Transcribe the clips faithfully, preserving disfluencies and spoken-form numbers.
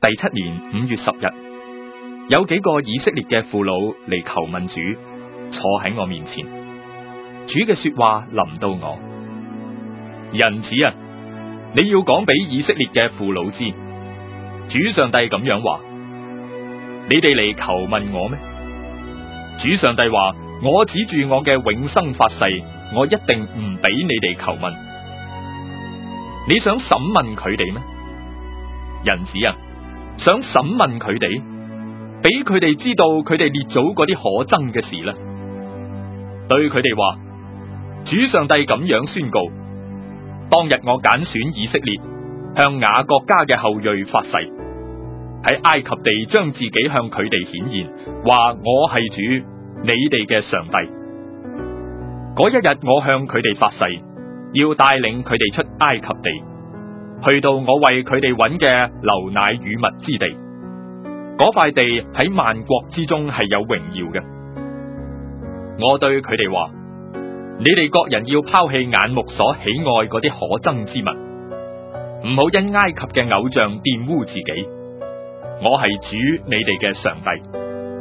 第七年五月十日，有幾個以色列嘅父老嚟求問主，坐喺我面前。主嘅說話臨到我，人子啊，你要講俾以色列嘅父老知，主上帝咁樣話：你哋嚟求問我咩？主上帝話：我指住我嘅永生發誓，我一定唔俾你哋求問。你想審問佢哋咩？人子啊，想審問佢哋，俾佢哋知道佢哋列祖嗰啲可憎嘅事啦。對佢哋話：主上帝咁樣宣告，當日我揀選以色列，向雅各家嘅後裔發誓，喺埃及地將自己向佢哋顯現，話我係主，你哋嘅上帝。嗰一日我向佢哋發誓，要帶領佢哋出埃及地，去到我為佢哋揾嘅流奶與蜜之地。嗰塊地喺萬國之中係有榮耀嘅。我對佢哋話：你哋各人要拋棄眼目所喜愛嗰啲可憎之物，唔好因埃及嘅偶像玷污自己。我係主，你哋嘅上帝。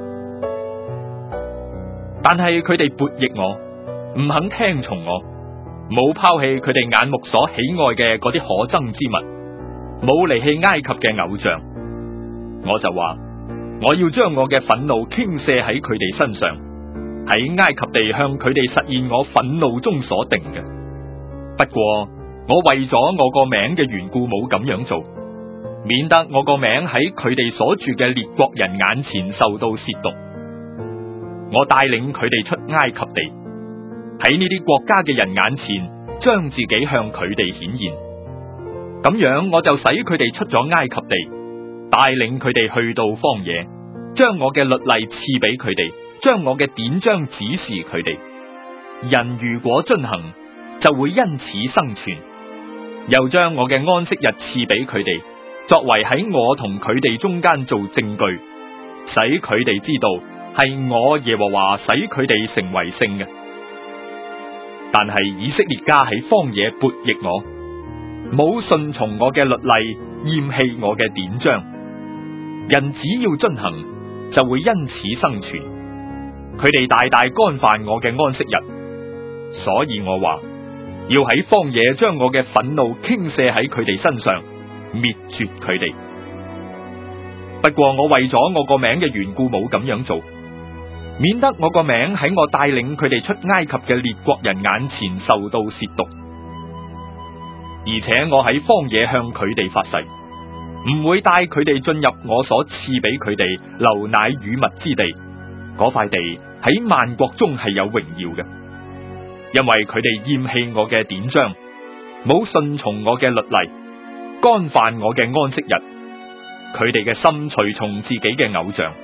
但係佢哋悖逆我，唔肯聽從我，冇拋棄佢哋眼目所喜愛嘅嗰啲可憎之物，冇離棄埃及嘅偶像。我就話：我要將我嘅憤怒傾瀉喺佢哋身上，喺埃及地向佢哋實現我憤怒中所定嘅。不過我為咗我個名嘅緣故冇咁樣做，免得我個名喺佢哋所住嘅列國人眼前受到褻瀆。我帶領佢哋出埃及地，喺呢啲國家嘅人眼前將自己向佢哋顯現。咁樣我就使佢哋出咗埃及地，帶領佢哋去到荒野，將我嘅律例賜俾佢哋，將我嘅典章指示佢哋。人如果遵行，就會因此生存。又將我嘅安息日賜俾佢哋，作為喺我同佢哋中間做證據，使佢哋知道係我耶和華使佢哋成為聖嘅。但係以色列家喺荒野悖逆我，冇順從我嘅律例，厭棄我嘅典章。人只要遵行，就會因此生存。佢哋大大干犯我嘅安息日，所以我話要喺荒野將我嘅憤怒傾瀉喺佢哋身上，滅絕佢哋。不過我為咗我個名嘅緣故冇咁樣做，免得我個名喺我帶領佢哋出埃及嘅列國人眼前受到褻瀆。而且我喺荒野向佢哋發誓，唔會帶佢哋進入我所賜俾佢哋流奶與蜜之地。嗰塊地喺萬國中係有榮耀嘅，因為佢哋厭棄我嘅典章，冇順從我嘅律例，干犯我嘅安息日。佢哋嘅心隨從自己嘅偶像。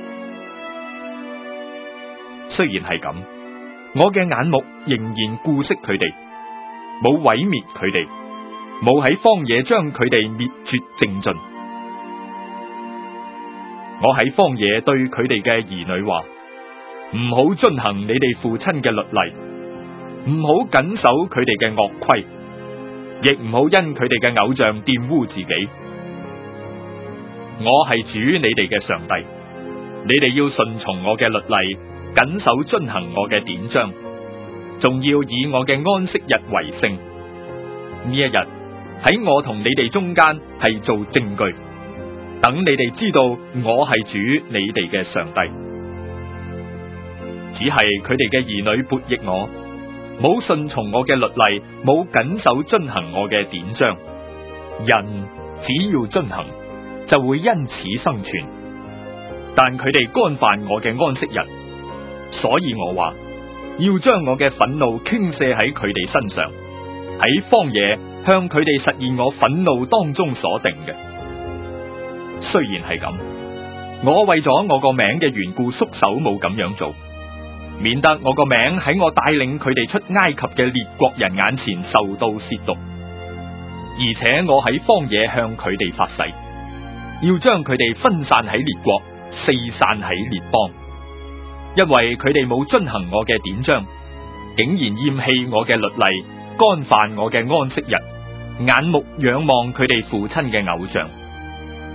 雖然係咁，我嘅眼目仍然顧惜佢哋，冇毀滅佢哋，冇喺荒野將佢哋滅絕淨盡。我喺荒野對佢哋嘅兒女話：唔好遵行你哋父親嘅律例，唔好謹守佢哋嘅惡規，亦唔好因佢哋嘅偶像玷污自己。我係主你哋嘅上帝，你哋要順從我嘅律例，謹守遵行我嘅典章，仲要以我嘅安息日為聖。呢一日喺我同你哋中間係做證據，等你哋知道我係主你哋嘅上帝。只係佢哋嘅兒女悖逆我，冇順從我嘅律例，冇謹守遵行我嘅典章。人只要遵行，就會因此生存。但佢哋干犯我嘅安息日，所以我話要將我嘅憤怒傾瀉喺佢哋身上，喺荒野向佢哋實現我憤怒當中所定嘅。雖然係咁，我為咗我個名嘅緣故縮手冇咁樣做，免得我個名喺我帶領佢哋出埃及嘅列國人眼前受到褻瀆。而且我喺荒野向佢哋發誓，要將佢哋分散喺列國，四散喺列邦，因為佢哋冇遵行我嘅典章，竟然厭棄我嘅律例，干犯我嘅安息日，眼目仰望佢哋父親嘅偶像。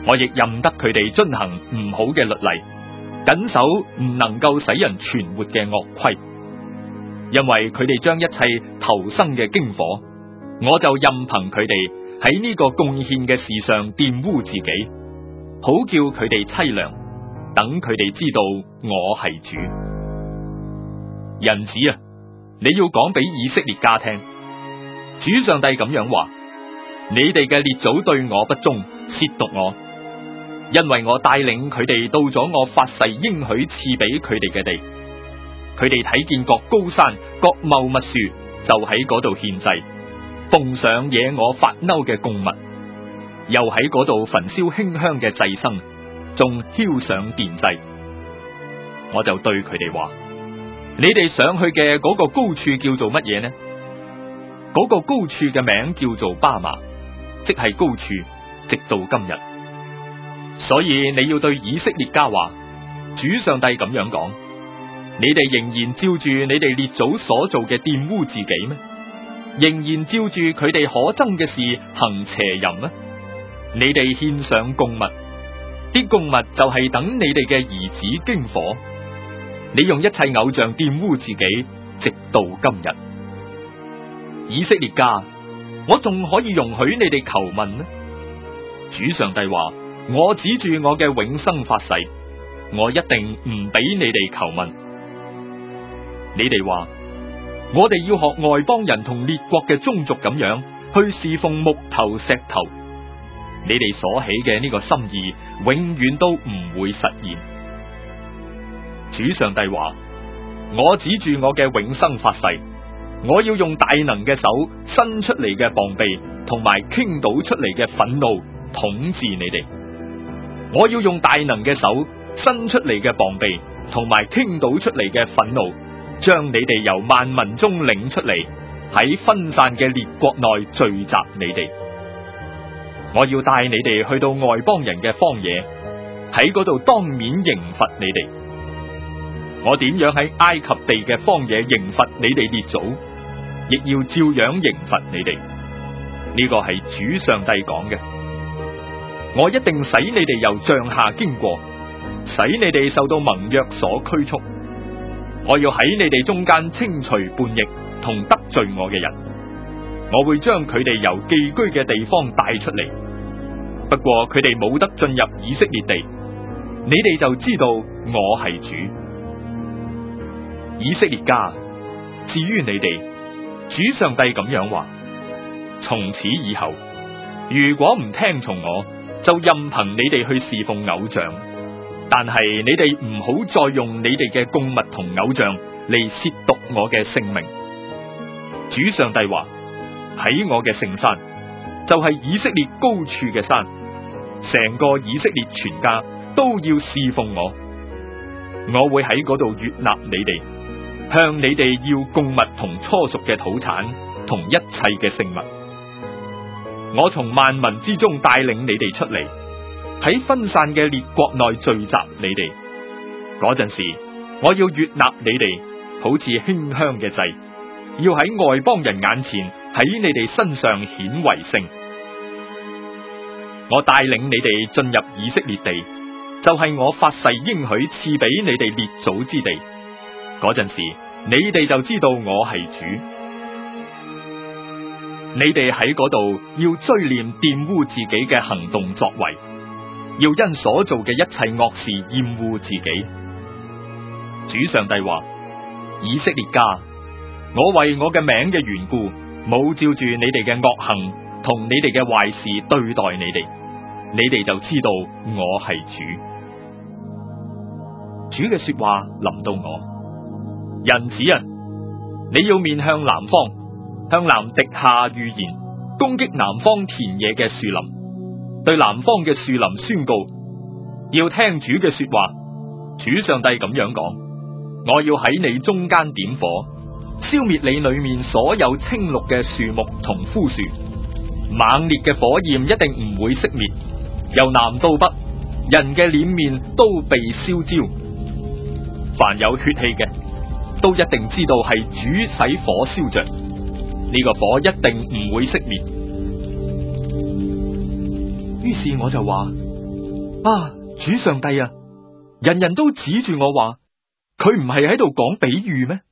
我亦任得佢哋遵行唔好嘅律例，謹守唔能夠使人存活嘅惡規。因為佢哋將一切投生嘅經火，我就任憑佢哋喺呢個貢獻嘅事上玷污自己，好叫佢哋淒涼，等佢哋知道我係主。人子啊，你要講俾以色列家聽，主上帝咁樣話：你哋嘅列祖對我不忠，褻瀆我，因為我帶領佢哋到咗我發誓應許賜俾佢哋嘅地，佢哋睇見各高山、各茂密樹，就喺嗰度獻祭，奉上惹我發嬲嘅供物，又喺嗰度焚燒馨香嘅祭牲，仲澆上奠祭。我就對佢哋話：你哋上去嘅嗰個高處叫做乜嘢呢？嗰個高處嘅名叫做巴馬，即係高處，直到今日。所以你要對以色列家話：主上帝咁樣講，你哋仍然照住你哋列祖所做嘅玷污自己咩？仍然照住佢哋可憎嘅事行邪淫咩？你哋獻上供物，啲供物就係等你哋嘅兒子經火。你用一切偶像玷污自己，直到今日。以色列家，我仲可以容許你哋求問呢？主上帝話：我指住我嘅永生發誓，我一定唔俾你哋求問。你哋話我哋要學外邦人同列國嘅宗族咁樣去侍奉木頭石頭，你哋所起嘅呢個心意永遠都唔會實現。主上帝話：我指住我嘅永生發誓，我要用大能嘅手伸出嚟嘅膀臂同埋傾倒出嚟嘅憤怒統治你哋。我要用大能嘅手伸出嚟嘅膀臂同埋傾倒出嚟嘅憤怒，將你哋由萬民中領出嚟，喺分散嘅列國內聚集你哋。我要帶你哋去到外邦人嘅荒野，喺嗰度當面刑罰你哋。我點樣喺埃及地嘅荒野刑罰你哋列祖，亦要照樣刑罰你哋。呢個係主上帝講嘅。我一定使你哋由杖下經過，使你哋受到盟約所拘束。我要喺你哋中間清除叛逆同得罪我嘅人，我會將佢哋由寄居嘅地方帶出嚟。不過佢哋冇得進入以色列地，你哋就知道我係主。以色列家，至於你哋，主上帝咁樣話：從此以後，如果唔聽從我，就任憑你哋去侍奉偶像。但係你哋唔好再用你哋嘅供物同偶像嚟褻瀆我嘅聖名。主上帝話：喺我嘅聖山，就係以色列高處嘅山，成個以色列全家都要侍奉我。我會喺嗰度悅納你哋，向你哋要供物同初熟嘅土產同一切嘅聖物。我從萬民之中帶領你哋出嚟，喺分散嘅列國內聚集你哋。嗰陣時，我要悅納你哋，好似馨香嘅祭，要喺外邦人眼前喺你哋身上顯為聖。我帶領你哋進入以色列地，就係我發誓應許賜俾你哋列祖之地。嗰陣時，你哋就知道我係主。你哋喺嗰度要追念玷污自己嘅行動作為，要因所做嘅一切惡事厭惡自己。主上帝話：以色列家，我為我嘅名嘅緣故，冇照住你哋嘅惡行同你哋嘅壞事對待你哋，你哋就知道我係主。主嘅說話臨到我：人子啊，你要面向南方，向南滴下預言，攻擊南方田野嘅樹林，對南方嘅樹林宣告，要聽主嘅說話。主上帝咁樣講：我要喺你中間點火，消滅你裏面所有青綠嘅樹木同枯樹，猛烈嘅火焰一定唔會熄滅，由南到北，人嘅臉面都被燒焦。凡有血氣嘅，都一定知道係主使火燒着，呢個火一定唔會熄滅。於是我就話： 啊，主上帝啊，人人都指住我話，佢唔係喺度講比喻咩？